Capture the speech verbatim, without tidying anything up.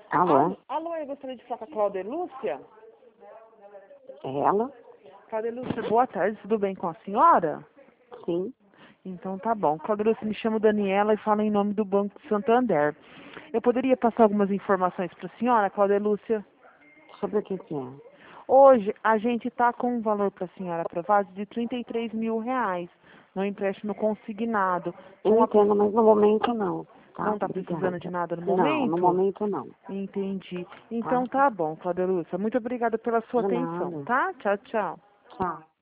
Alô? Alô, eu gostaria de falar com a Cláudia Lúcia. É ela? Cláudia Lúcia, boa tarde, tudo bem com a senhora? Sim. Então tá bom. Cláudia Lúcia, me chamo Daniela e falo em nome do Banco Santander. Eu poderia passar algumas informações para a senhora, Cláudia Lúcia? Sobre o que que é? Hoje a gente está com um valor para a senhora aprovado de trinta e três mil reais no empréstimo consignado. Eu Com a- entendo, mas no momento não. Tá? Não está precisando Obrigada. de nada no Não, no momento? momento não. Entendi. Tá? Então tá bom, Cláudia Lúcia. Muito obrigada pela sua De atenção, nada. tá? Tchau, tchau. Tchau.